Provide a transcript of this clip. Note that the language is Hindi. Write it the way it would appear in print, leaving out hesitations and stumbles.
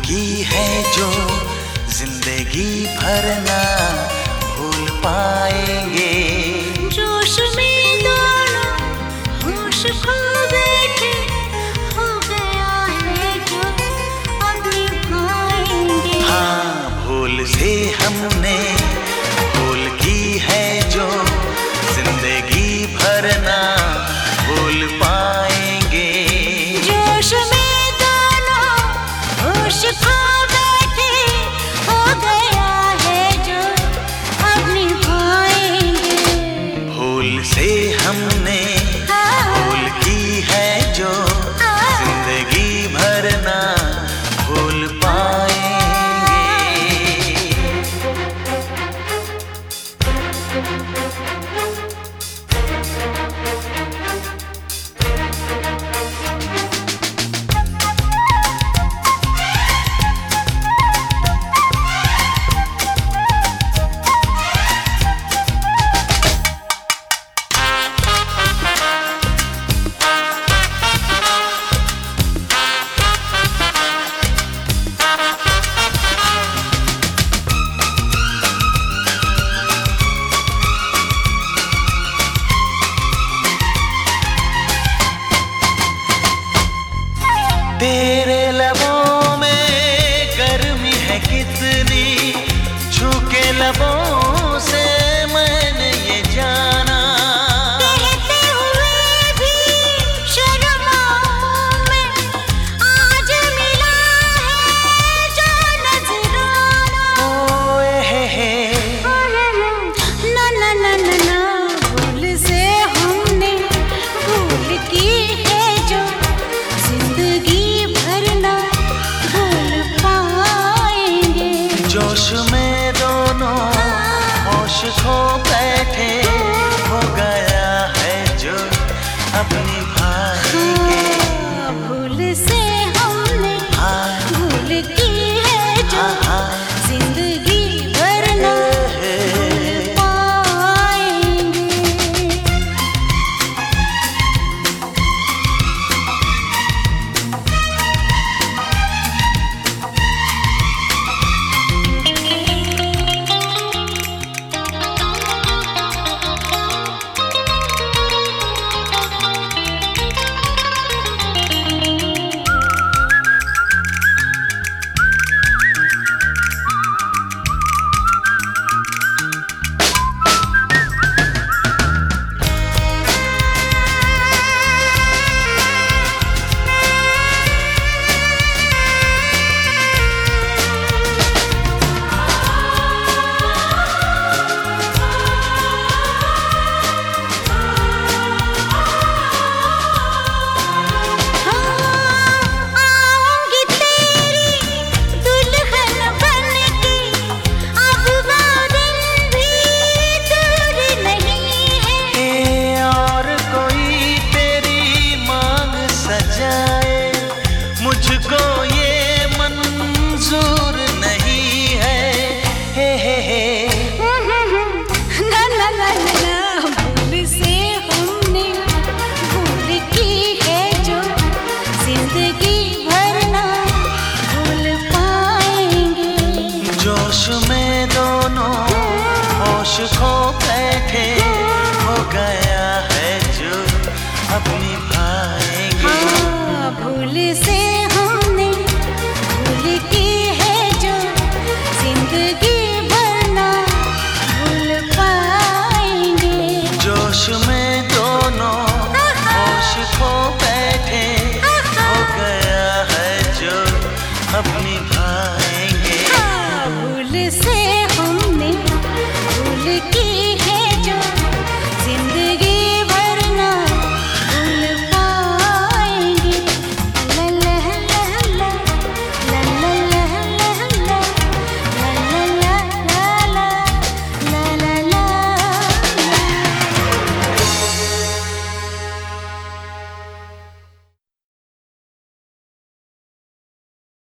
की है जो जिंदगी भर ना भूल पाएंगे। जोश में दोनों होश खो बैठे, हो गया है जो अब निभाएंगे। हाँ, भूल से हमने भूल की है जो जिंदगी भर ना भूल पाएंगे। जोश में दोनों होश खो बैठे, हो गया है जो अब निभाएंगे। भूल से हमने भूल की है जो जिंदगी भर ना भूल पाएंगे। तेरे लबों में गर्मी है कितनी, छू के लबों से मैंने ये जाना। कहते हुए भी शर्माऊं मैं, आज मिला है जो नजराना। ओए हे ना ना ना ना ना, भूल से हमने भूल की है जो जिंदगी भर ना भूल पाएंगे। जोश में दोनों होश खो बैठे, हो गया है जो अपनी भाएंगे। हाँ, भूल से हमने भूल की है जो जिंदगी भर ना भूल पाएंगे। मुझको ये मंजूर नहीं है। ना ना ना ना, भूल से हमने भूल की है जो जिंदगी भर ना भूल पाएंगे। जोश में दोनों होश खो बैठे, हो गया है जो अपनी भाएंगे। हाँ, भूल से हमने भूल की है जो जिंदगी भर ना भूल पाएंगे। जोश में दोनों होश खो बैठे, हो गया है जो अपनी भाएंगे। हाँ, भूल से